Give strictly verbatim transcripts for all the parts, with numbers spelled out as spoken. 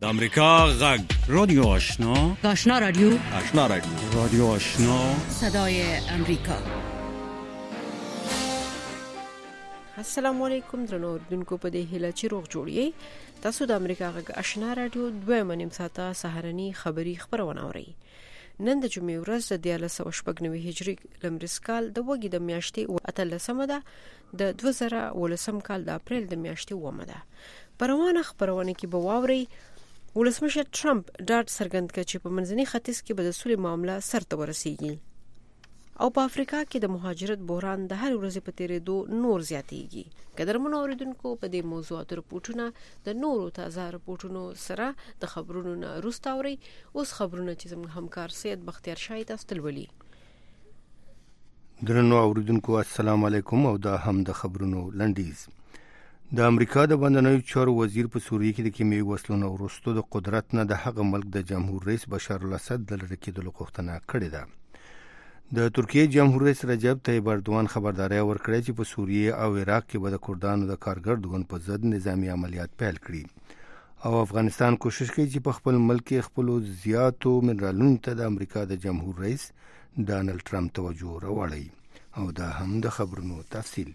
امریکا غږ رادیو آشنا آشنا رادیو آشنا رادیو رادیو آشنا صدای امریکا. السلام علیکم درنو اوریدونکو، په دې هیله چې روغ جوړی تاسو د امریکا غږ آشنا رادیو دویمه نیم ساعته سهارنی خبری خبرونه اورئ. نن د جمعې ورځ د دیارلس سوه شپږ نوي هجري لمریز کال د وګړي د میاشتې اتلسمه ده، د دوه زره ولسم کال د اپریل د میاشتې اوومه ده. په روانه خبرونه کې به واورئ ولسمشر ټرمپ ډاډ څرګند کړ چې په منځني ختیځ کې به د سولې معامله سرته ورسیږي او په افریقا کې د مهاجرت بحران د هر ورځې په تیرېدو نور زیاتېږي. قدرمنو اوریدونکو، په دې موضوعاتو رپورټونه د نورو تازه رپورټونو سره د خبرونو نه وروسته اورئ. اوس خبرونه چې زموږ همکار سید بختیار شاه تاسو ته ولولي. درنو اوریدونکو، السلام علیکم او دا هم د خبرونو لنډیز. د امریکا د بهرنیو چارو وزیر په سوریه کې د کیمیاوي وسلو نه وروسته د قدرت نه د هغه ملک د جمهور رئیس بشار الاسد د لرې کېدلو غوښتنه کړې ده. د ترکیې جمهور رئیس رجب طیب اردوان خبرداری ورکړې چې په سوریه او عراق کې به د کردانو د کارګر ګوند په ضد نظامی عملیات پیل کړي او افغانستان کوشش کوي چې په خپل ملک کې خپل زیاتو منرالونو ته د امریکا د جمهور رئیس ډانلډ ټرمپ توجه راوړي. او دا هم د خبرونو تفصیل.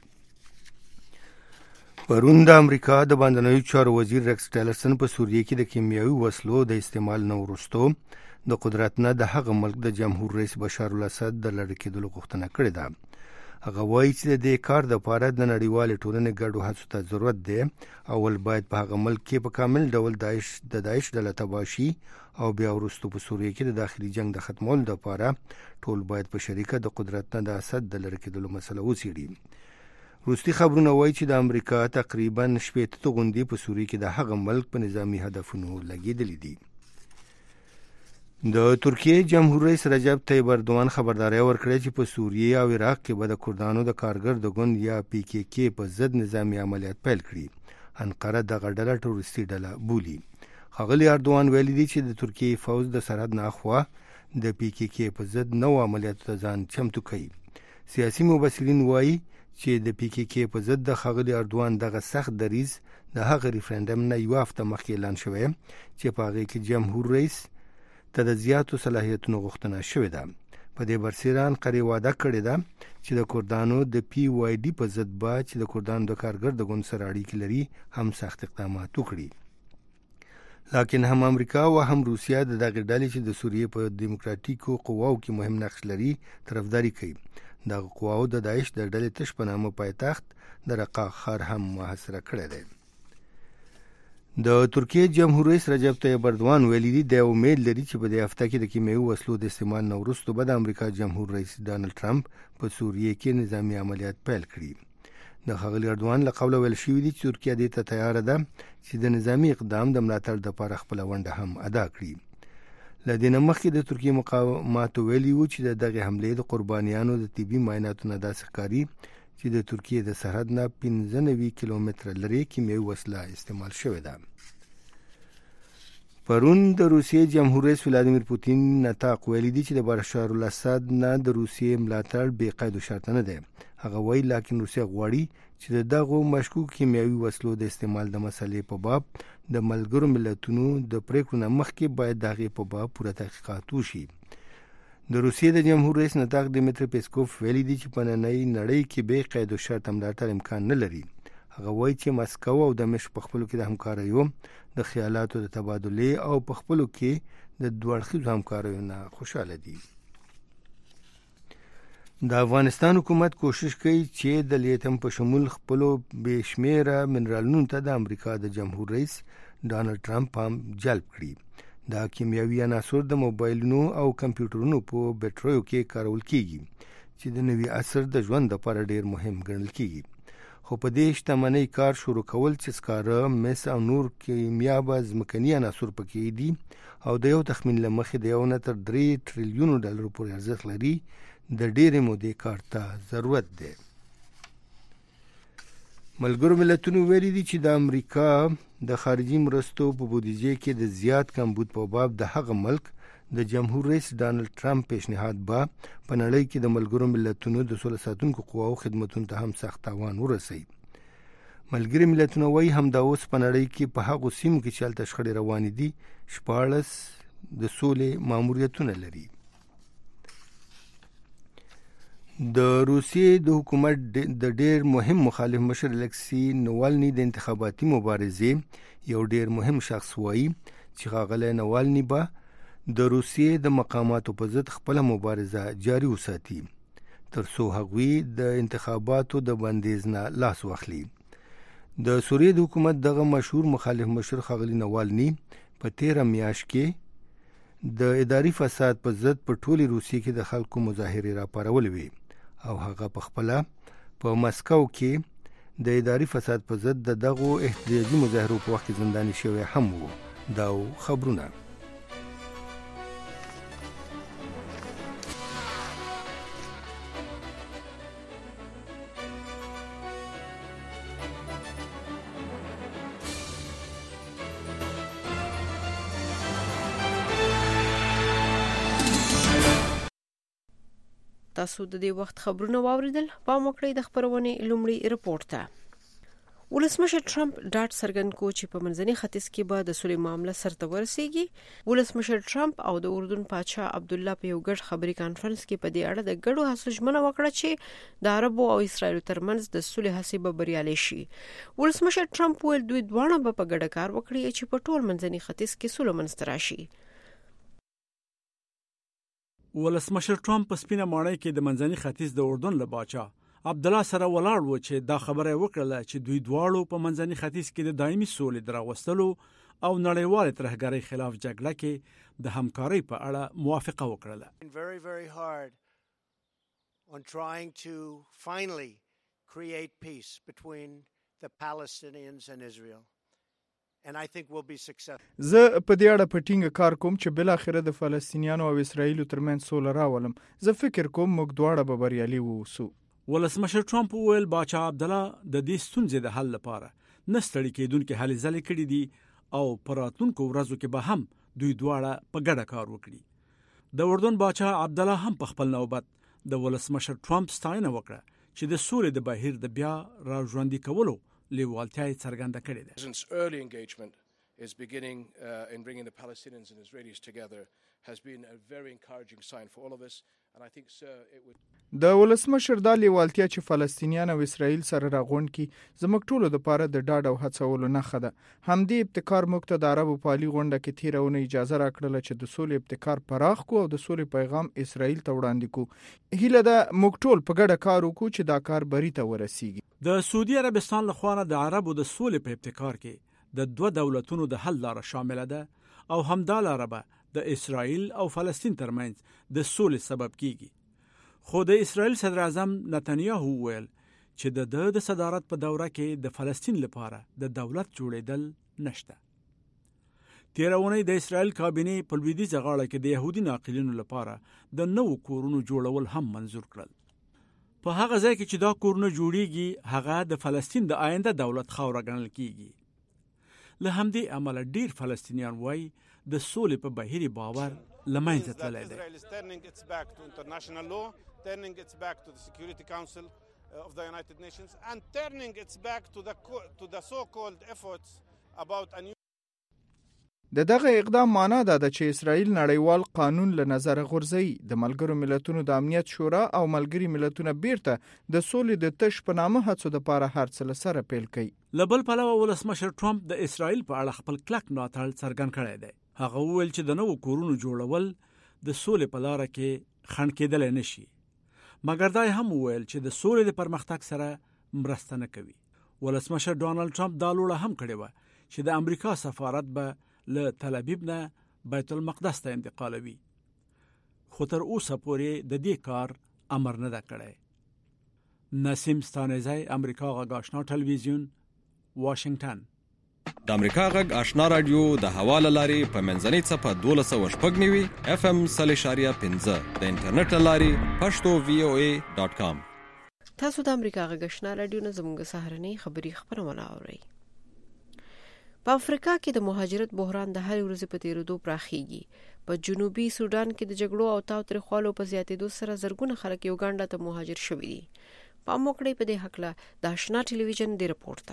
پرون د امریکا د بهرنیو چارو وزیر ریکس ټیلرسن په سوریه کې د کیمیاوي وسلو د استعمال نه وروسته د قدرت نه د هغه ملک د جمهور رئیس بشار الاسد د لرې کېدلو غوښتنه کړې ده. هغه وایي چې د دې کار دپاره د نړیوالې ټولنې ګډو هڅو ته ضرورت دی. اول باید په هغه ملک کې په کامل ډول داعش د داعش ډله تباه شي او بیا وروسته په سوریه کې د داخلي جنگ د ختمولو دپاره ټول باید په شریکه د قدرت نه د اسد د لرې کېدلو مسله وڅېړي. روسي خبرونه وایي چې د امریکا تقریبا شپېته غونډې په سوریه کې د هغه ملک په نظامی هدفونو لګېدلې دي. د ترکیې جمهور رئیس رجب طیب اردوان خبرداری ورکړې چې په سوریه او عراق کې به د کردانو د کارګر د ګوند یا پی کې کې په ضد نظامی عملیات پیل کړي. انقره دغه ډله ټروریستي ډله بولي. ښاغلي اردوان ویلي دي چې د ترکیې فوز د سرحد نه اخوا د پی کې کې په ضد نوو عملیاتو ته ځان چمتو کوي. سیاسي مبصرین وایي چې د پی کې کې په ضد د ښاغلي اردوان دغه سخت دریځ د هغه ریفرنډم نه یوه هفته مخکې اعلان شوی چې په هغې کې جمهور رئیس ته د زیاتو صلاحیتونو غوښتنه شوې ده. په دې برسېره انقرې وعده کړې ده چې د کردانو د پی وای ډي په ضد به چې د کردانو د کارګر د ګوند سره اړیکې لري هم سخت اقدامات وکړي. لکن هم امریکا او هم روسیه د دغې ډلې چې د سوریې په دیموکراتیکو قواو کې مهم نقش لري طرفداري کوي. دغه قواو د داعش د ډلې تش په نامه پایتخت د رقه ښار هم محاصره کړی دی. د ترکیې جمهور رئیس رجب طیب اردوان ویلي دي د امید لري چې په دې هفته کې د کیمیاوي وسلو د استعمال نه وروسته به د امریکا جمهور رئیس ډانلډ ټرمپ په سوریه کې نظامی عملیات پیل کړي. د ښاغلي اردوان له قوله ویل شوي دي چې ترکیه دې ته تیاره ده چې د نظامی اقدام د ملاتړ دپاره خپله ونډه هم ادا کړي. له دې نه مخکې د ترکیې مقاماتو ویلي وو چې د دغې حملې د قربانیانو د طبي معایناتو نه داسې ښکاري چې د ترکیې د سرحد نه پنځه نوي کیلومتره لرې کیمیاوي وسله استعمال شوې ده. پرون د روسیې جمهور رئیس ولادیمیر پوتین نطاق ویلي دي چې د بشار الاسد نه د روسیې ملاتړ بې قید و شرطه نه دی. هغه وایي لاکن روسیه غواړي چې د دغو مشکوک کیمیاوي وسلو د استعمال د مسلې په باب د ملګرو ملتونو د پریکړو نه مخکې باید د هغې په باب پوره تحقیقات وشي. د روسیې د جمهور رئیس نطاق دیمیتری پیسکوف ویلي دي چې په نننۍ نړۍ کې بې قید و شرطه ملاتړ امکان نه لري. هغه وایي چې مسکو او دمشق په خپلو کې د همکاریو د خیالاتو د تبادلې او په خپلو کې د دوه اړخیزو همکاریو نه خوشحاله دي. د افغانستان حکومت کوشش کوي چې د لیتیم په شمول خپلو بې شمېره منرالونو ته د امریکا د جمهور رئیس ډانلډ ټرمپ هم جلب کړي. دا کیمیاوي عناصر د موبایلونو او کمپیوټرونو په بیټریو کې کارول کیږي چې د نوي عصر د ژوند لپاره ډیر مهم ګڼل کیږي. خو په دې شتمنۍ کار شروع کول چې سکاره، مس او نور کیمیا به ځمکني عناصر پکې دي او د یو تخمین له مخې د یو نه تر درې ټریلیونو ډالرو پورې ارزښت لري، د ډېرې مودې کار ته ضرورت دی. ملګرو ملتونو ویلي دي چې د امریکا د خارجي مرستو په بودیجې کې د زیات کمبود په باب د هغه ملک د جمهور رئیس ډانلډ ټرمپ پیشنهاد به په نړۍ کې د ملګرو ملتونو د سوله ساتونکو قواو خدمتونو ته هم سخت تاوان ورسوي. ملګری ملتونه وایي همدا اوس په نړۍ کې په هغو سیمو کې چې هلته شخړې روانې دي شپاړس د سولې ماموریتونه لري. د روسیې د حکومت د ډېر مهم مخالف مشر الکسی نوالني د انتخاباتي مبارزې یو ډېر مهم شخص وایي چې ښاغلی نوالني به د روسیې د مقاماتو په ضد خپله مبارزه جاري وساتي تر څو هغوی د انتخاباتو د بندیز نه لاس واخلي. د سوریې د حکومت دغه مشهور مخالف مشر ښاغلی نوالني په تیره میاشت کې د اداري فساد په ضد په ټولې روسیې کې د خلکو مظاهرې راپارولې وې او هغه په خپله په مسکو کې د اداري فساد په ضد د دغو احتجاجي مظاهرو په وخت کې زنداني شوی هم و. دا خبرونه تاسو د دې وخت خبرونه واوریدل. پام وکړئ د خبرونې لومړی رپورټ ته. ولسمشر ټرمپ ډاډ څرګند کو چې په منځني ختیځ کې به د سولې معامله سرته ورسیږي. ولسمشر ټرمپ او د اردن پادشاه عبدالله په یو ګډ خبري کانفرنس کې په دې اړه د ګډو هڅو ژمنه وکړه چې د عربو او اسرایل ترمنځ د سولې هڅې به بریالۍ شي. ولسمشر ټرمپ ویل دوی دواړه به په ګډه کار وکړي چې په ټول منځني ختیځ کې سوله منځته راشي. ولسمشر ټرمپ په سپینه ماڼۍ کې د منځني ختیځ د اردن له باچا عبدالله سره ولاړ و چې دا خبره وکړه چې دوی دواړو په منځني ختیځ کې د دایمي سولې د راوستلو او نړیوالې ترهګرۍ خلاف جګړه کې د همکارۍ په اړه موافقه وکړه. very very hard on trying to finally create peace between the Palestinians and Israel. And I think we'll be successful. زه په دې اړه په ټینګه کار کوم چې بل اخره د فلسطینیانو او اسرایلو ترمنځ سوله راولم. زه فکر کوم موږ دواړه به بریالي ووسو. ولسمشر ټرمپ ویل باچا عبدالله د دې ستونزې د حل لپاره نه ستړي کېدونکې هلې ځلې کړي دي او په راتلونکو ورځو کې به هم دوی دواړه په ګډه کار وکړي. د اردن باچا عبدالله هم په خپل نوبت د ولسمشر ټرمپ ستاینه وکړه چې د سولې د بهیر د بیا راژوندي کولو لیوالتیا یې څرګنده کړې ده. Early engagement is beginning uh, in bringing the Palestinians and Israelis together has been a very encouraging sign for all of us and I think sir it would د ولسمشر د لیوالتیا چې فلسطینیان او اسرائیل سره راغونډ کی زموږ ټولو لپاره د ډاډ او هڅولو نښه ده. همدې ابتکار موږ ته د عربو پالي غونډه کې تیرونه اجازه راکړله چې د سولې ابتکار پراخ کو او د سولې پیغام اسرائیل ته وړاندې کو. هیله ده موږ ټول په ګډه کار وکړو چې دا کار بری ته ورسیږي. د سعودي عربستان لخوا د عربو د سولې په ابتکار کې د دوه دولتونو د حل لاره شامل ده او همدا لاره به د اسرائیل او فلسطین ترمنځ د سولې سبب کیږي. خو د اسرائیل صدر اعظم نتنیاهو ویل چې د د صدارت په دوره کې د فلسطین لپاره د دولت جوړېدل نشته. تیرونه د اسرائیل کابینه په لویدیځه غاړه کې د يهودي ناقلینو لپاره د نوو کورونو جوړول هم منظور کړل. په هغه ځای کې چې دا کورونه جوړیږي هغه د فلسطین د آینده دولت خاوره ګڼل کیږي. له همدې امله ډیر فلسطینیان وایي د سولې په بهیر باور لمنځه تللی دی. turning its back to the Security Council of the United Nations and turning its back to the to the so-called efforts about a new د دغه اقدام معنا دا ده چې اسرائیل نړیوال قانون له نظر غورځوي. د ملګرو ملتونو د امنیت شورا او ملګري ملتونه بیرته د سولې د تش په نامه هڅو لپاره هر څه سره پیل کوي. له بل پلوه ولسمشر ټرمپ د اسرائیل په اړه خپل کلک ملاتړ څرګند کړی دی. هغه وویل چې د نوو کورونو جوړول د سولې په لاره کې خنډ کېدلی نشي. مګر دا هم وویل چې د سولې د پرمختګ سره مرسته نه کوي. ولسمشر ډانلډ ټرمپ دا لوړه هم کړې وه چې د امریکا سفارت به له تل ابیب نه بیت المقدس ته انتقالوي. خو تر اوسه پورې د دې کار امر نه ده کړی. نسیم ستانزی، امریکا غږ آشنا ټلویزیون، واشنگټن. د امریکا غږ آشنا رادیو د حواله لارې په منځنۍ څپه دولس سوه شپږ نوي اف ام سل اشاریه پنځه د انټرنیټ لارې پښتو وی او ای ډاټ کام. تاسو د امریکا غږ آشنا رادیو نه زموږ سهارنۍ خبري خبرونه اورئ. په افریقا کې د مهاجرت بحران د هر ورځې په تیریدو پراخیږي. په جنوبي سودان کې د جګړو او تاوتریخوالو په زیاتېدو سره زرګونه خلک یوګانډا ته مهاجر شوي دي. پام وکړئ په دې هکله د آشنا ټلویزیون د رپورټ ته.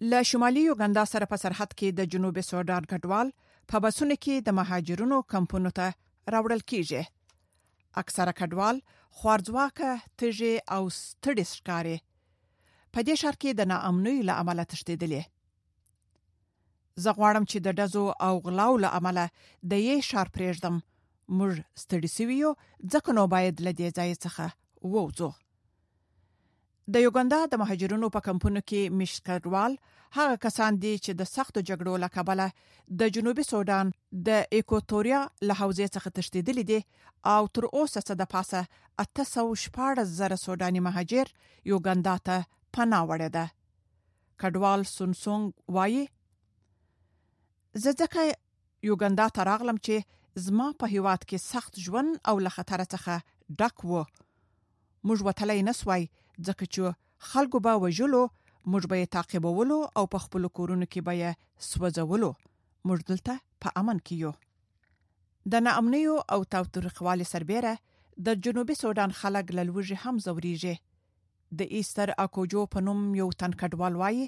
له شمالي یوګاندا سره په سرحد کې د جنوب سودان کډوال په بسونو کې د مهاجرونو کمپونو ته راوړل کیږي. اکثره کډوال خوارځواکه تږي او ستړي ښکاري. په دې ښار کې د ناامنۍ له امله تښتېدلې. زه غواړم چې د ډزو او غلاو له امله د یې ښار پرېږدم. موږ ستړي سوي یو، ځکه نو باید له دې ځای څخه ووځو. د یوګاندا د مهاجرونو په کمپونو کې مېشت کډوال هغه کسان دي چې د سختو جګړو له کبله د جنوبي سودان د ایکواتوریا له حوزې څخه تښتېدلي دي او تر اوسه څه د پاسه اته سوه شپاړس زره سوداني مهاجر یوګاندا ته پناه وړې ده. کډوال سونسونګ وایي زه ځکه یوګاندا ته راغلم چې زما په هیواد کې سخت ژوند او له خطر څخه ډک و. موږ وتلی نه سوای ځکه چې خلکو به وژلو، موږ به یې تعقیبولو او په خپلو کورونو کې به یې سوځولو. موږ دلته په امن کې یو. د ناامنیو او تاوتریخوالي سربیره د جنوبي سودان خلک له لوږې هم ځورېږي. د ایستر اکوجو په نوم یو تن کډوال وایي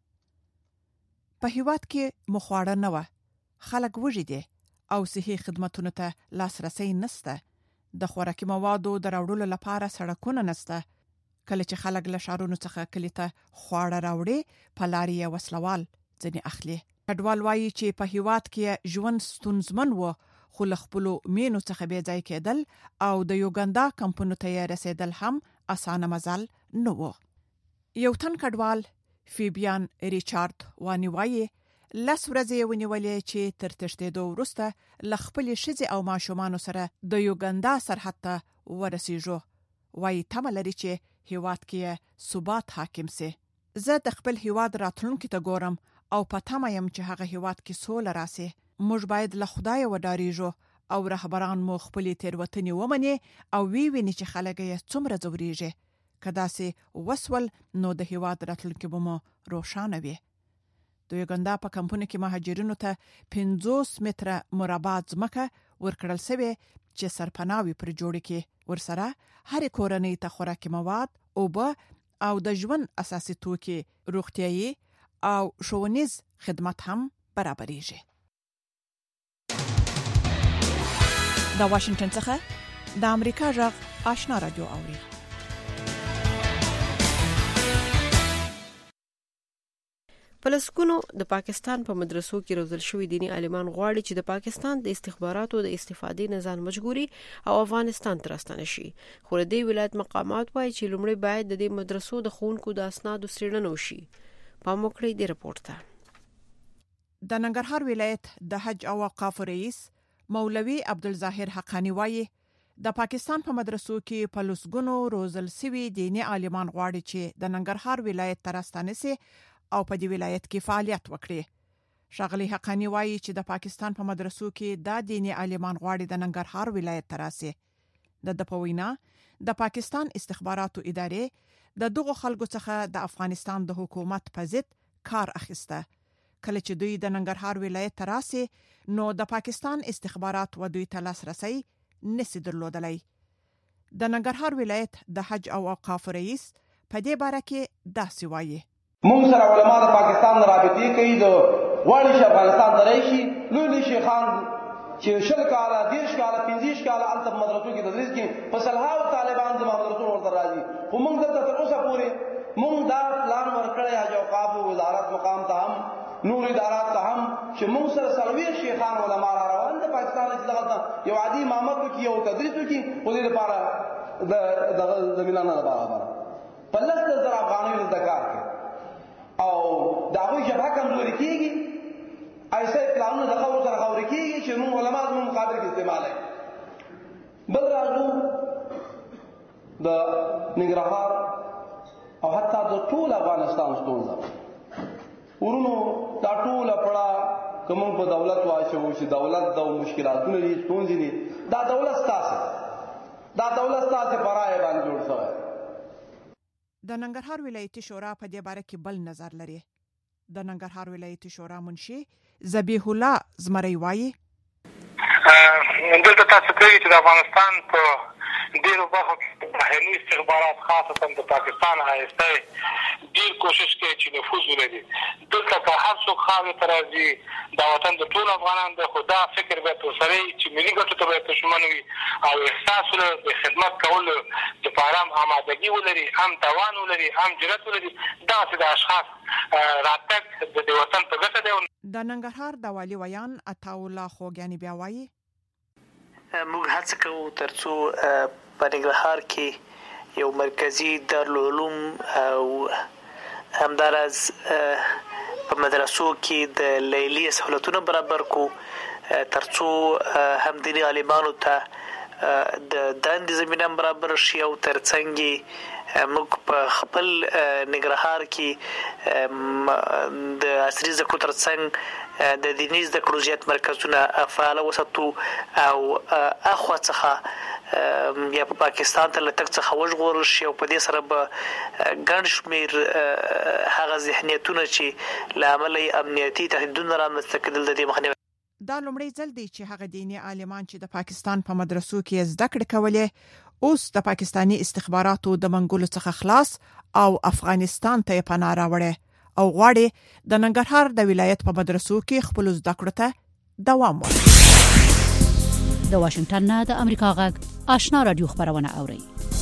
په هیواد کې مخواړه نه وه، خلک وږي دي او صحي خدمتونو ته لاسرسی نشته. د خوراکي موادو د راوړلو لپاره سړکونه نشته. کله چې خلک له ښارونو څخه کلي ته خواړه راوړي په لارې یې وسلوال ځینې اخلي. کډوال وایي چې په هیواد کې ژوند ستونزمن و، خو له خپلو مینو څخه بې ځای کېدل او د یوګاندا کمپونو ته یې رسېدل هم اسانه مزل نه و. یو تن کډوال فیبیان ریچارد وانی وایي لس ورځې ونیولې چې تر تښتېدو وروسته له خپلې ښځې او ماشومانو سره د یوګاندا سرحد ته ورسېږو. وایي تمه لري چې هیواد کې ثبات حاکم سي. زه د خپل هیواد راتلونکي ته ګورم او په تمه یم چې هغه هیواد کې سوله راسي. موږ باید له خدای وډارېږو او رهبران مو خپلې تېروتنې ومني او وی ویني چې خلک یې څومره ځورېږي. که داسې وسول نو د هیواد راتلونکي به مو روښانه وي. د یوګاندا په کمپونو کې مهاجرینو ته پنځوس متره مربع ځمکه ورکړل شوې چې سرپناوي پر جوړ کې. ورسره هر کورنۍ ته خوراکي مواد، اوبه او د ژوند اساسي توکي، روغتیايي او ښوونیز خدمات هم برابرېږي. د واشنگټن څخه د امریکا غږ آشنا رادیو اوري. فلسکونو د پاکستان په مدرسو کې روزل شوی دینی عالمان غواړي چې د پاکستان د استخباراتو د استفادې نه ځان مجبوري او افغانستان ته راستنه شي. خو د دې ولایت مقامات وایي چې لومړی باید د دې مدرسو د ښوونکو د اسنادو څېړنه وشي. پام وکړئ د رپورټ ته. د ننګرهار ولایت د حج او اوقافو رئیس مولوي عبدالظاهر حقانی وایي د پاکستان په مدرسو کې په لسګونو روزل شوي دینی عالمان غواړي چې د ننګرهار ولایت ته راستنه شي او په دې ولایت کې فعالیت وکړي. ښاغلي حقانی وایي چې د پاکستان په مدرسو کې دا دینی عالمان غواړي د ننګرهار ولایت ته راسي. د د په وینا د پاکستان استخباراتو ادارې د دغو خلکو څخه د افغانستان د حکومت په ضد کار اخیسته. کله چې دوی د ننګرهار ولایت ته راسي نو د پاکستان استخبارات و دوی ته لاسرسی نشي درلودلی. د ننګرهار ولایت د حج او اوقاف رئیس په دې باره کې داسې وایي مونږ سره علما د پاکستان رابطې کوي د غواړي چې افغانستان ته راشي. لوی لوی شیخان چې شل کاله دېرش کاله پنځه کاله هلته په مدرسو کې تدریس کوي، په سلهاوو طالبان زما مدرسو ورته راځي. خو مونږ دلته تر اوسه پورې مونږ دا پلان ورکړی حج اوقافو وزارت مقام ته هم نور ادارات ته هم چې مونږ سره څلوېښت شیخان علما را روان د پاکستان چې دغلته یو عادي امامت وکړي او تدریس وکړي. خو دې لپاره د دغه زمینه نه ده برابره. په لس لس زره افغانیو دلته کار کوي او د هغوی جبهه کمزوري کېږي. ایسه پلانونه د خبرو سره خبرې کېږي چې موږ علما زموږ مقابل کې استعمالوي. بل راځو د ننګرهار او حتی د ټول افغانستان ستونزه ورونو دا ټوله پړه که موږ په دولت واچوو چې دولت د مشکلاتونه دي، ستونزې دي، دا دولت ستاسې دا دولت ستاسې په رایې باندې جوړ شوی. د ننګرهار ولایتي شورا په دې باره کې بل نظر لري. د ننګرهار ولایتي شورا منشي ذبیح الله زمری وایي دلته تاسو کوي چې د افغانستان په ډېرو برخو کې بهرني استخبارات خاصتا د پاکستان آی اس آی ډېر کوشش کوي چې نفوذ ولري دلته که هر څوک خاورې ته راځي دا وطن د ټولو افغانان دی خو دا فکر باید ورسره وي چې ملي ګټو ته باید دشمن وي او احساس ولري د خدمت کولو دپاره هم آمادګي ولري هم توان ولري هم جرأت ولري داسې د اشخاص راتګ د دې وطن په ګټه دی. د ننګرهار د والي ویان عطاالله خوږیاني بیا وایي موږ هڅه کوو ترڅو په ننګرهار کې یو مرکزی دارالعلوم او همداراز په مدرسو کې د لیلی سہولتونه برابر کو ترڅو هم دیني عالمانو ته د دندې زمینه برابر شي او ترڅنګ موږ په خپل ننګرهار کې د عصري زده کړو ترڅنګ د دیني زده کړو زیات مرکزونه فعال وساتو او اخوا څخه یا په پاکستان ته لټک څخه وژغورل شي او په دې سره به ګڼ شمېر هغه ذهنیتونه چې له امله یې امنیتي تهدیدونه رامنځته کېدل د دې مخنیوی. دا لومړی ځل دی چې هغه دیني عالمان چې د پاکستان په مدرسو کې زده کړې کولې اوس د پاکستانی استخباراتو د منګولو څخه خلاص او افغانستان ته پناه راوړي او غواړي د ننګرهار د ولایت په مدرسو کې خپل زده کړو ته دوام ورکړي. د واشنگټن نه د امریکا غږ آشنا رادیو خبرونه اوري.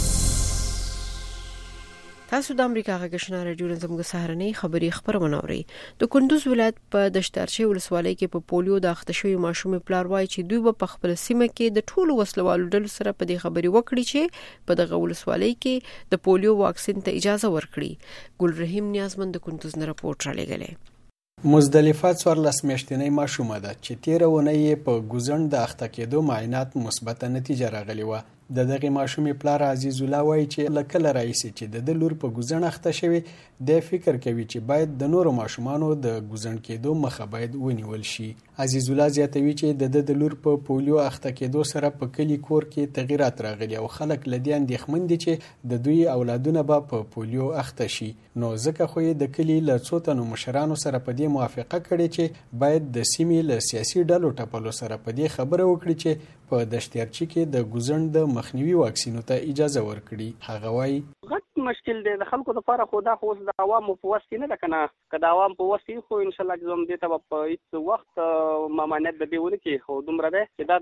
تاسو د امریکا غږ آشنا رادیو زموږ سهارنۍ خبري خبرونه اوري. د کندوز ولایت په دشتارچي ولسوالۍ کې په پولیو د اخته شوی ماشومې پلار وایي چې دوی په خپل سیمه کې د ټولو وسلوالو ډلو سره په دې خبري وکړي چې په دغه ولسوالۍ کې د پولیو واکسین ته اجازه ورکړي. ګل رحیم نیازمند د کندوز نه راپورټ را لګلې. مزدلفه څوارلس میاشتنۍ ماشومه ده چې تیره ونې په ګوزند د اخته کېدو معاینات مثبته نتیجه راغلی و. د دغه ماشومې پلار عزیز الله وایي چې لکه رئیس چې د لور په ګوزن اخته شوی د فکر کوي چې باید د نورو ماشومانو د ګوزن کېدو مخه باید ونیول شي. عزیز الله زیاتوي چې د د لور په پولیو اخته کېدو سره په کلی کور کې تغیرات راغلي او خلک لدی اندېښمن دي چې د دوی اولادونه به په پولیو اخته شي. نو ځکه خو د کلی له څو تنو مشرانو سره په دې موافقه کړې چې باید د سیمې له سیاسي ډلو ټپلو سره په دې خبره وکړي چې په دشتیارچي کې د ګوزن د مخنیوي واکسینو ته اجازه ورکړي. هغه وایي غټ مشکل دی د خلکو لپاره خو دا خو د عوامو په وس کې نه ده کنه که د عوام په وس کې خو ان شاء الله زم دې ته په هیڅ وخت ممانعت د دې ونه کې خو دومره ده چې دا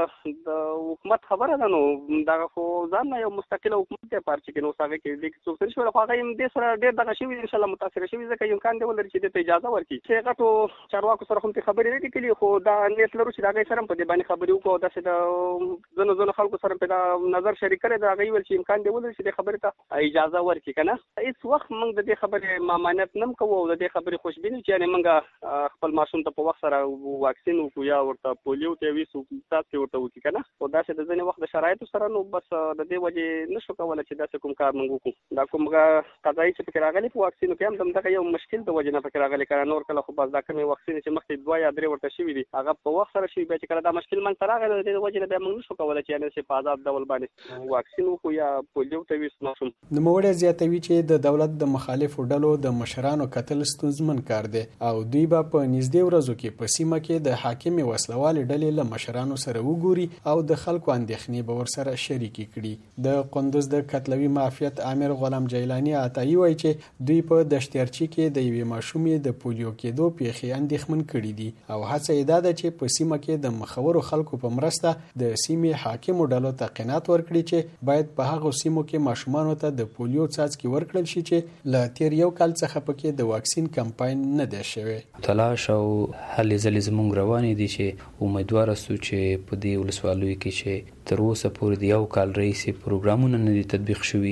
د د حکومت خبره ده نو دا خو ځان یو مستقل حکومت دی پارچ کې نو څنګه کې دې څو څه شو خو هغه دې سره ډېر دغه شی ان شاء الله متاثر شي ځکه امکان دی ولر چې دې ته اجازه ورکړي چې غټو چارواکو سره هم خبرې نه کړي خو دا نیت لرو چې دا غي سره په دې باندې خبرې وکړو دا چې د زنو زنو خلکو سره په نظر شریک کړي دا غي ول چې امکان دی ولر چې دې خبرې ته اجازه ورکړي کنه. هیڅ وخت موږ د دې خبرې ممانعت نم کوو او د دې خبرې خوشبینی چې یعنی موږ خپل ماشوم ته په وخت سره واکسین وکړو یا ورته پولیو ته ویسو تاسو ورته وکړي کنه او دا چې د ځینې وخت د شرایطو سره نو بس د دې وجه نشو کولای چې دا کوم کار موږ وکړو. دا کومه قضایي چې فکر راغلی په واکسین کې هم دغه یو مشکل د وجه نه فکر راغلی کنه نور کله خو بس دا کومه واکسین چې مخکې دوه یا درې ورته شوی دي هغه په وخت سره شي به چې کله دا مشکل من تر راغلی د وجه نه به موږ نشو کولای چې یعنی چې په آزاد ډول باندې واکسین وکړو یا پولیو ته ویسو ماشوم. د موړه زیاتوي چې د دولت د مخالفو ډلو د مشرانو قتل ستونزمن کار دی او دوی به په نږدې ورځو کې په سیمه کې د حاکم وسلوال ډلې له مشرانو سره وګوري او د خلکو اندېښنې به ورسره شریک کړي. د قندوز د قتلوي مافیت امیر غلام جیلانی عطایی وایي چې دوی په دشتیارچي کې د یوې ماشومې د پولیو کېدو پیښې اندېښمن کړي دي او هڅه یې ده چې په سیمه کې د مخورو خلکو په مرسته د سیمې حاکمو ډلو ته قناعت ورکړي چې باید په هغو سیمو کې ماشومانو ته د پولیو څاڅکي ورکړل شي چې له تیر یو کال څخه پکې د واکسین کمپاین نه دی شوی. تلاش او هلې ځلې زموږ روانې دي چې امیدوار اوسو چې په دې ولسوالیو کې چې تر اوسه پورې د یو کال رئیسي پروګرامونه نه دي تطبیق شوي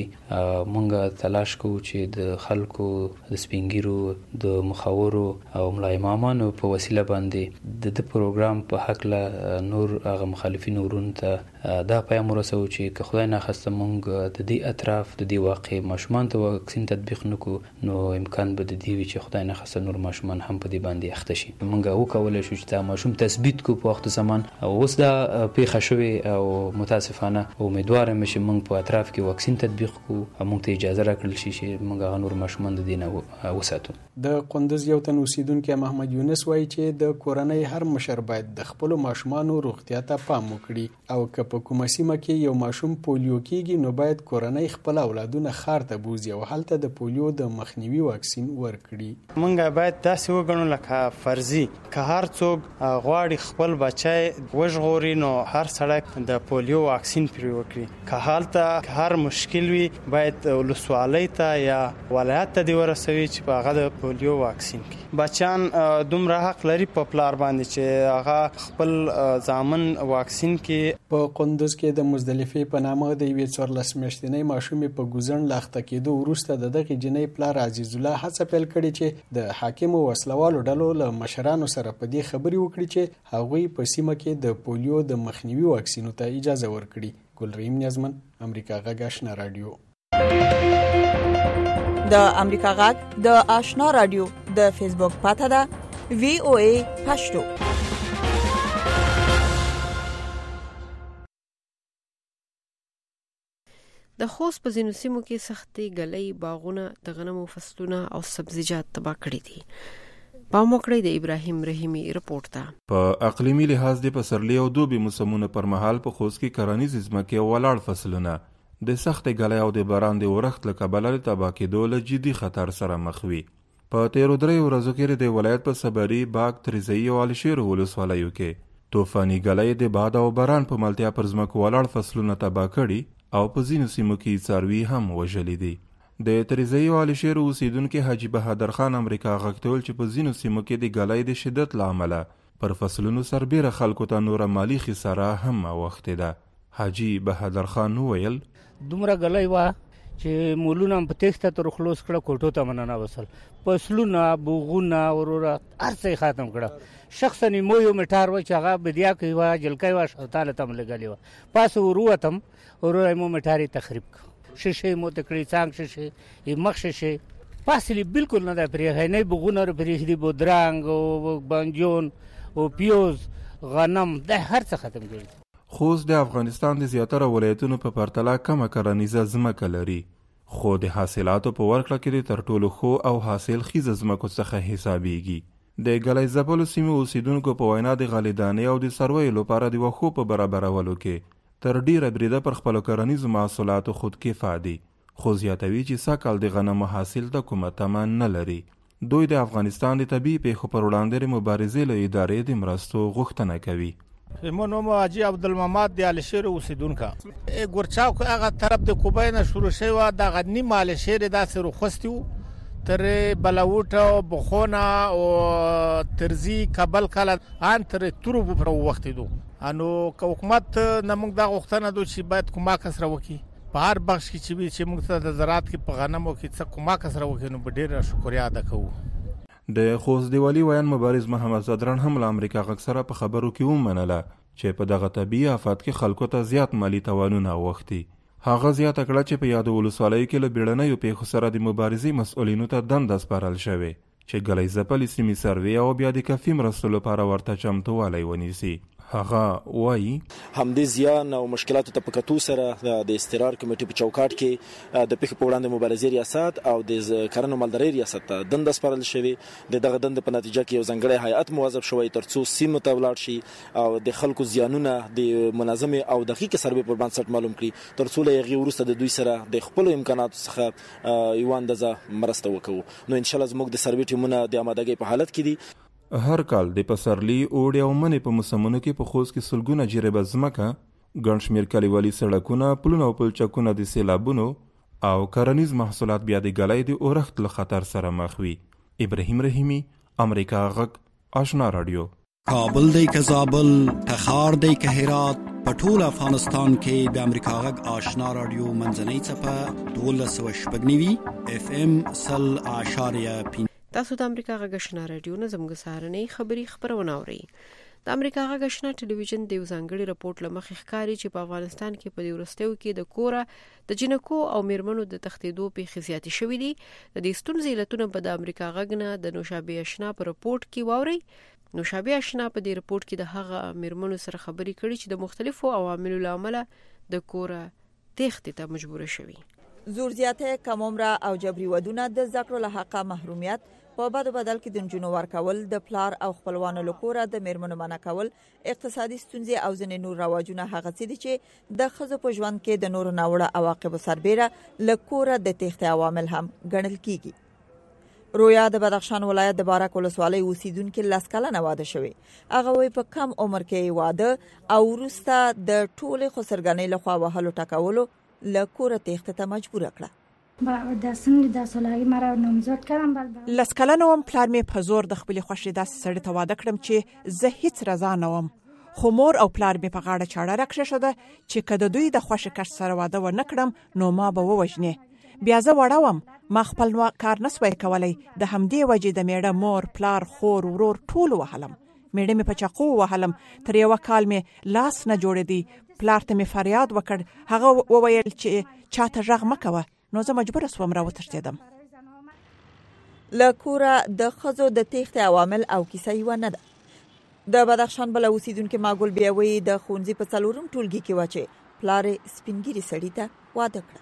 مونږ تلاش کوو چې د خلکو د سپینګیرو د مخاورو او ملا امامانو په وسیله باندې د د پروګرام په حق له نور هغه مخالفین ورونو ته دا پیغام ورسو چې که خدای نه خواسته مونږ د دې اطراف د دې واقع ماشومان ته واکسین تطبیق نکو نو امکان به د دې وي چې خدای نه خواسته نور ماشومان هم په دې باندې اخته شي. مونږ وکولای شو چې دا ماشوم تثبیت کو په وخت زمان او اوس دا پیښه شوې او متاسفانه امیدوار یم چې موږ په اطراف کې واکسین تطبیق کوو او موږ ته اجازه راکړل شي چې موږ هغه نور ماشومان د دینه وساتو. د قندوز یو تن اوسیدونکو محمد یونس وایي چې د کورنۍ هر مشر باید د خپل ماشومانو روغتیا ته پام وکړي او که په کومه سیمه کې یو ماشوم پولیو کیږي نو باید کورنۍ خپل اولادونه ښار ته بوزي او هلته د پولیو د مخنیوي واکسین ورکړي. موږ باید داسې وګڼو لکه فرضي که هر څوک غواړي خپل بچی وژغوري نو هر سړی د پولیو واکسین پرې وکړي. که هلته هر مشکل وي باید ولسوالۍ ته یا ولایت ته دې ورسوي چې په هغه د پولیو واکسین کی. بچان دومره حق لري په پلار باندې چې هغه خپل ځامن واکسین کی. په قندوز کې د مزدلفه په نامه د یوې څوارلس میاشتنۍ ماشومې په ګوزن لاخته کېدو وروسته د دغه جنۍ پلار عزیز الله هڅه پیل کړې چې د حاکم وسلوالو ډلو له مشرانو سره په دې خبرې وکړي چې هغوی په سیمه کې د پولیو د مخنیوي واکسینو ته اجازه ورکړي. ګلریم نیازمن، امریکا غږ آشنا رادیو. د امریکا غږ د آشنا رادیو د فیسبوک پاته ده وی او ای پښتو. د خوست په ځینو سیمو کې سختي ګلۍ باغونه د غنمو فصلونه او سبزیجات تباہ کړي دي. پام وکړئ د ابراهیم رحیمی رپورت ته. په اقلیمي لحاظ د پسرلي او دوبي موسمونو پر مهال په خوست کې کرنیز ځمکې ولاړ فصلونه د سخت ګلۍ او د باران د اورښت له کبله د تباه کېدو له جدي خطر سره مخ وي. په تیرو دریو ورځو کې د ولایت په صبري، باغ، تریزایي او علشیر ولسوالیو کې طوفاني ګلۍ د باد او باران په ملتیا پر ځمکو ولاړ فصلونه تباه کړي او په ځینو سیمو کې څاروي هم وژلي دي. د تریزایي او علشیر اوسیدونکي حاجي بهادر خان امریکا غږ ته ویل چې په ځینو سیمو کې د ګلۍ د شدت له امله پر فصلونو سربیره خلکو ته نوره مالي خساره هم اوښتې ده. حاجي بهادر خان وویل دومره ګلۍ وه چې مولونه په تېښته تر خلاص کړه، کوټو ته مننه وصل، فصلونه، بوغونه، وروره هر څه ختم کړه. شخصا مو یو میټار و چې هغه بدیا کوي وه، جلکۍ وه، شوتاله ته م لګلې وه. پاسه ورووتم، وروره مو میټار یې تخریب کړ. شیشې مو ته کړې، څانګ شیشې، مخ شیشې، پاسې بالکل نه ده پرېښی، نه بوغونه پرېښدي، بودرنګ او بانجون او پیوز، غنم، دا هر څه ختم کړي. خوست د افغانستان د زیاتره ولایتونو په پرتله کمه کرنیزه ځمکه لري، خو د حاصلاتو په ورکړه کې د تر ټولو ښو او حاصل خیزه ځمکو څخه حسابیږي. د ګلۍ ځپلو سیمې اوسیدونکو په وینا د غلې دانې او د څارویو لپاره د وښو په برابرولو کې تر ډیره بریده پر خپلو کرنیزو محصولاتو خودکفا دي، خو زیاتوي چې سږ کال د غنمو حاصل ته کومه تمه نه لري. دوی د افغانستان د طبیعي پیښو پر وړاندې د مبارزې له ادارې د مرستو غوښتنه کوي. زمون نوم حاجي عبدالمحمد د علشیر اوسیدونکو. ګورچاو هغه طرف د کوبای نه شروع شوی و، د غنی مالشیر داسې روخستی و تر بلاوټ، بخونه او ترزی، کابل کله ان تر تورو پر وخت دو. انو حکومت نه موږ دا غوښتنه دو چې باید کومه کسره وکي په هر بخش کې چې چې موږ ته د زراعت کې په غنمو کې څه کومه کسره وکي، نو ډیر شکریا ادا کوو. د خوست دی والی ویان مبارز محمد زدران هم له امریکا غږ سره په خبرو کې ومنله چې په دغه طبیعي آفات کې خلکو ته زیات مالی تاوانونه اوښتي. هغه زیاته کړه چې په یادو ولسوالیو کې له بیړنیو پیښو سره د مبارزې مسؤلینو ته دنده سپارل شوې چې ګلۍ ځپلې سیمې سروې او بیا د کافي مرستو لپاره ورته چمتووالی ونیسي. هغه وایي همدې زیان او مشکلاتو ته په کتو سره د استقرار کمیټې په چوکاټ کې د پیښو په وړاندې مبارزې ریاست او د کرنې مالدارۍ ریاست ته دنده سپارل شوې. د دغه دندې په نتیجه کې یو ځانګړی هیئت موظف شوی تر څو سیمو ته ولاړ شي او د خلکو زیانونه د منظمې او دقیقې سروې پر بنسټ معلوم کړي، تر څو له هغې وروسته د دوی سره د خپلو امکاناتو څخه یوه اندازه مرسته وکړو. نو انشاءالله زموږ د سروې ټیمونه د آمادګۍ په حالت کې دي. هر کال د پسرلي، اوړي او مني په موسمونو کې په خوست کې سلګونه جریبه ځمکه، ګڼ شمېر کلیوالي سړکونه، پلونه او پلچکونه د سیلابونو او کرنیز محصولات بیا د ګلۍ د اورښت له خطر سره مخ وي. ابراهیم رحیمی، امریکا غږ آشنا رادیو. کابل دی که زابل، تخار دی که هرات، په ټول افغانستان کې د امریکا غږ آشنا رادیو منځنۍ څپه دولس سوه شپږ نوي اف ام سل اعشاریه پنځه. تاسو د امریکا غږ آشنا رادیو نه زموږ سهارنۍ خبري خبرونه اورئ. د امریکا غږ آشنا ټلویزیون د یو ځانګړي رپورت له مخې ښکاري چې په افغانستان کې په دې وروستیو کې د کوره د جنکو او میرمنو د تښتېدو پیښې زیاتې شوې دي. د دې ستونزې علتونه به د امریکا غږ نه د نوشابې آشنا په رپورت کې واورئ. نوشابه آشنا په دې رپورت کې د هغه میرمنو سره خبرې کړي چې د مختلفو عواملو لامل د کور تېښتې ته مجبور شوي. زور زیاته، کم عمره او جبري ودونه د ذکر له حقه محرومیت په بدو بدل کې د جنونو ورکول، د پلار او خپلوانو لکوره د میرمنو منع کول، اقتصادي ستونزې او ځینې نور رواجونه هغه څه دي چې د ښځو په ژوند کې د نورو ناوړه عواقبو سربیره لکوره د تېښتې عوامل هم ګڼل کیږي. رویا د بدخشان ولایت د بارک ولسوالۍ اوسیدونکو لس کلنه واده شوی. هغه وی په کم عمر کې واده او وروسته د ټولې خسرګنۍ لخوا وهلو ټکولو لکوره تېښتې ته مجبور کړه. لس کلنه وم، پلار مې په زور د خپلې خوښې داسې سړي ته واده کړم چې زه هیڅ رضا نه وم، خو مور او پلار مې په غاړه چاړه راکښېښوده چې که د دوی د خوښې کس سره واده ونه کړم نو ما به ووژنې. بیا زه وړه وم، ما خپل کار نه سوی کولی، د همدې وجې د میړه مور، پلار، خور، ورور ټول وهلم. میړه مې په چاقو وهلم، تر یوه کال مې لاس نه جوړېدی. پلار ته مې فریاد وکړ، هغه وویل چې چاته غږ مه کوه، نو زه مجبور سوم را وتښتېدم. لکوره د ښځو د تېښتې عوامل او کیسه یوه نه ده. د بدخشان بله اوسیدونکې ماګل بیاوي د ښوونځي په څلورم ټولګي کې وه چې پلار یې سپینګیري سړي ته واده کړه.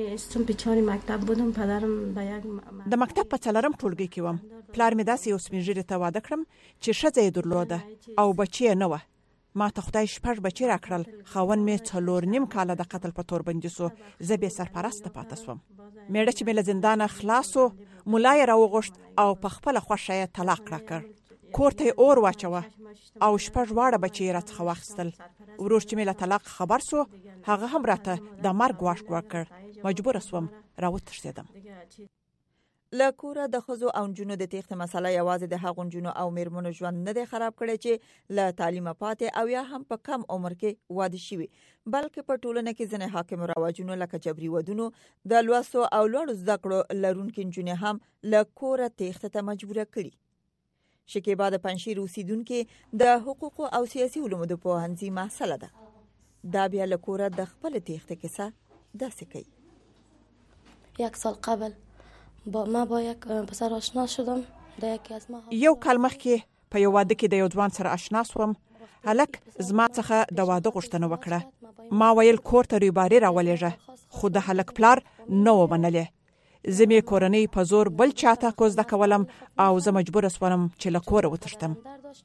د مکتب په څلورم ټولګي کې وم، پلار مې داسې یو سپینږیري ته واده کړم چې ښځه یې درلوده او بچی یې نه وه. ما ته خدای شپږ بچي راکړل، خاوند مې څلور نیم کاله د قتل په تور بندي سو، زه بې سرپرسته پاته سوم. میړه چې مې له زندانه خلاص سو، ملا یې راوغوښت او په خپله خوښه یې طلاق راکړ. کور ته یې اور واچوه او شپږ واړه بچي یې راڅخه واخیستل. ورور چې مې له طلاق خبر سو، هغه هم راته د مرګ واښ وکړ. مجبوره سوم را وتښتېدم. لکوره د ښځو او نجونو د تېښتې مسله یوازې د هغو نجونو او میرمنو ژوند نه دی خراب کړی چې له تعلیمه پاتې او یا هم په کم عمر کې واده شوي، بلکې په ټولنه کې ځینې حاکم رواجونو لکه جبري ودونو، د لوستو او لوړو زده کړو لرونکي نجونې هم له کوره تېښتې ته مجبوره کړي. شکیبا د پنجشیر اوسیدونکې د حقوقو او سیاسي علومو د پوهنځي محصله ده. دا بیا له کوره د خپل تېښتې کیسه داسې کوي. یک سال قبل با ما با یک پسر آشنا شدم. یو کال مخکې په یو واده کې د یو ځوان سره آشنا شوم. هلک زما څخه د واده غوښتنه وکړه. ما ویل کور ته ریباري راولېږه، خو د هلک پلار نه و منلې. زه مې کورنۍ په زور بل چاته کوزده کولم او زه مجبوره سوم چې له کوره وتښتم.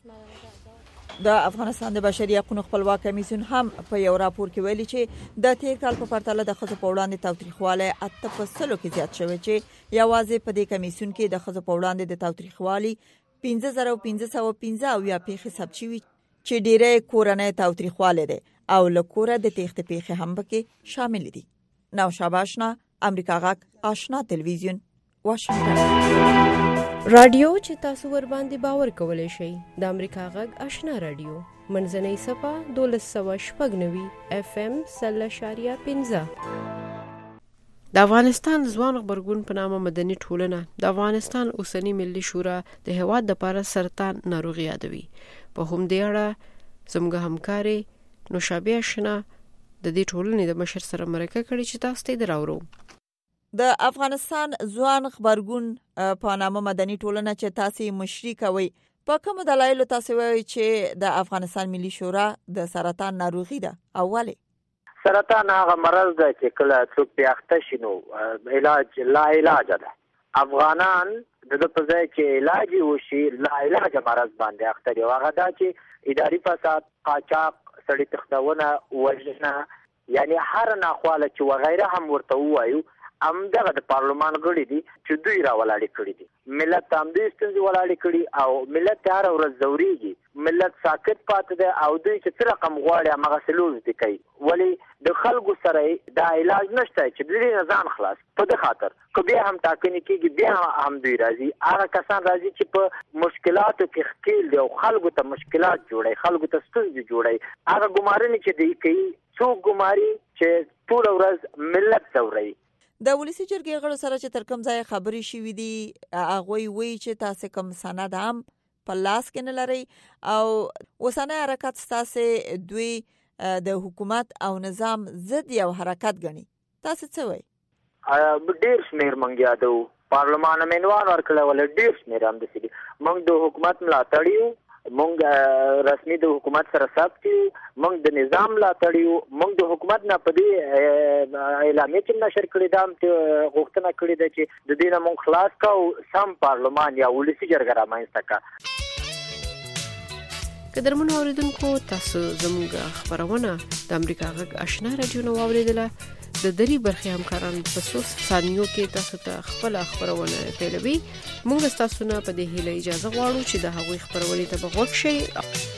د افغانستان د بشري حقوقو خپلواک کمیسیون هم په یو راپور کې ویلي چې د تیر کال په پرتله د ښځو په وړاندې تاوتریخوالی اته په سلو کې زیات شوی، چې یوازې په دې کمیسیون کې د ښځو په وړاندې د تاوتریخوالي پنځه زره پنځه سوه پنځه اویا پیښې ثبت شوي، چې ډیری کورنۍ تاوتریخوالی دی او له کوره د تېښتې پیښې هم پکې شامل دي. نوشابه آشنا، امریکا غږ آشنا تلویزیون، واشنګټن. رادیو چې تاسو ور باندې باور کولای شئ د امریکا غږ آشنا رادیو منځنۍ صفه دولس سوه شپږ نوي اف ام سل اشاریه پنځه. د افغانستان ځوان غبرګون په نامه مدني ټولنه د افغانستان اوسنی ملي شورا د هیواد لپاره سرطان ناروغي یادوي. په همدې اړه زموږ همکاري نوشابه آشنا د دې ټولنې د مشر سره مرکه کړې چې تاسو ته دراوړو. د افغانستان ځوان خبرګون په نامه مدني ټولنه چې تاسو مشري کوي، په کوم دلایل تاسو وایي چې د افغانستان ملي شورا د سرطان ناروغي ده؟ اوله سرطان هغه مرض ده چې کله څوک بیا اخته شي نو علاج لا علاج ده. افغانان د په ځای چې علاج وشي لا علاج مرض باندې اخته دي. هغه دا چې اداري فساد، قاچاق، سړي تخدونه، وژنه، یعنی هر ناخواله چې وغیره هم ورته وایو، هم دغه د پارلمان غړي دي چې دوی راولاړې کړي دي. ملت هم دوی ستونزې ولاړې کړي او ملت هره ورځ ځورېږي. ملت ساکت پاتې دی او دوی چې څه رقم غواړي هماغسې لوز دي کوي. ولې د خلکو سره دا علاج نشته چې د دې نه ځان خلاص. په دې خاطر که بیا هم ټاکنې کېږي بیا هم دوی راځي. هغه کسان راځي چې په مشکلاتو کې ښکېل دي او خلکو ته مشکلات جوړوي، خلکو ته ستونزې جوړوي. هغه ګمارنې چې دوی کوي، څوک ګماري چې ټوله ورځ ملت ځوروي. د ولسی جرګې غړو سره چې تر کوم ځای خبرې شوې دي، هغوی وایي چې تاسو کوم سند هم په لاس کې نه لرئ او اوسنی حرکت ستاسو دوی د حکومت او نظام ضد یو حرکت ګڼي. تاسو څه وایي؟ ډېر شمېر موږ یادوو، پارلمان امنوان ورکړی، ولې ډېر شمېر همداسې دي. موږ د حکومت ملاتړ یو، مونږ رسمي د حکومت سره ثبت یو، مونږ د نظام لا تړیو، مونږ د حکومت نه په دې اعلامیه کې نشر کړی دا غوښتنه کړې ده چې د دې نه مونږ خلاص کړو سم پارلمان یا ولسی جرګه رامنځته کړه. قدرمن اوریدونکو تاسو زموږ خبرونه د امریکا غږ آشنا رادیو نو اوریدله. د دری برخې همکارانو په څو ثانیو کې تاسو ته خپل خبرونه پیلوي. موږ تاسو نه په دې هیله اجازه غواړو چې د هغوی خبرونه ته وګورئ.